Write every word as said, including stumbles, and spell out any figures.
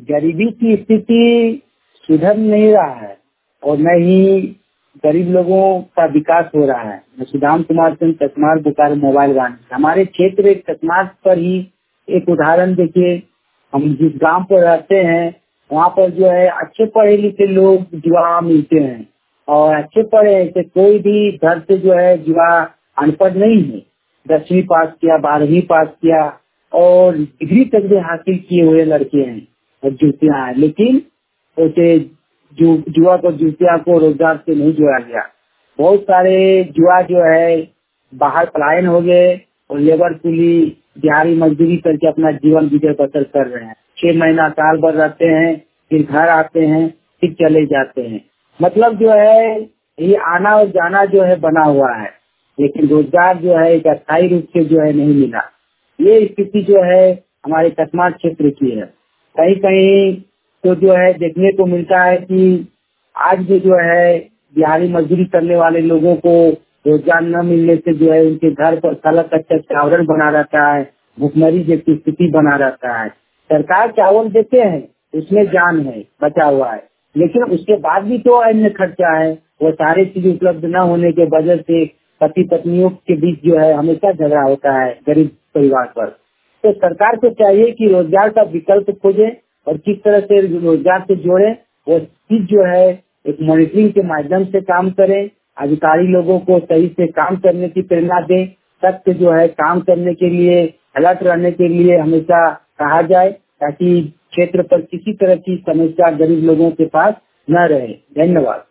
गरीबी की स्थिति सुधर नहीं रहा है और न ही गरीब लोगों का विकास हो रहा है। मैं सुदाम कुमार सिंह चकमार बोकारो मोबाइल वाहन। हमारे क्षेत्र एक चकमार पर ही एक उदाहरण देखिए, हम जिस गांव पर रहते हैं वहाँ पर जो है अच्छे पढ़े लिखे लोग युवा मिलते हैं और अच्छे पढ़े ऐसे कोई भी घर से जो है युवा अनपढ़ नहीं है। दसवीं पास किया, बारहवीं पास किया और डिग्री तक भी हासिल किए हुए लड़के हैं और युवतियाँ हैं, लेकिन उसे युवा को युवतियों को रोजगार से नहीं जोड़ा गया। बहुत सारे युवा जो है बाहर पलायन हो गए और लेबर कुली दिहाड़ी मजदूरी करके अपना जीवन गुजर बसर कर रहे हैं। छह महीना साल भर रहते हैं, फिर घर आते हैं, फिर चले जाते हैं। मतलब जो है ये आना और जाना जो है बना हुआ है, लेकिन रोजगार जो है एक अस्थायी रूप से जो है नहीं मिला। ये स्थिति जो है हमारे चकमार क्षेत्र की है। कहीं कहीं तो जो है देखने को मिलता है कि आज भी जो है दिहाड़ी मजदूरी करने वाले लोगों को रोजगार न मिलने से जो है उनके घर पर सलग कच्चा आवरण बना रहता है, भुखमरी जैसी स्थिति बना रहता है। सरकार चावल देते हैं, उसमें जान है, बचा हुआ है, लेकिन उसके बाद भी तो अन्य खर्चा है। वो सारी चीज उपलब्ध न होने के वजह से पति पत्नियों के बीच जो है हमेशा झगड़ा होता है गरीब परिवार पर। तो सरकार को चाहिए कि रोजगार का विकल्प खोजे और किस तरह से रोजगार से जोड़े, वो चीज जो है एक मॉनिटरिंग के माध्यम से काम करें, अधिकारी लोगों को सही से काम करने की प्रेरणा दें, सख्त जो है काम करने के लिए, अलर्ट रहने के लिए हमेशा कहा जाए, ताकि क्षेत्र पर किसी तरह की समस्या गरीब लोगों के पास न रहे। धन्यवाद।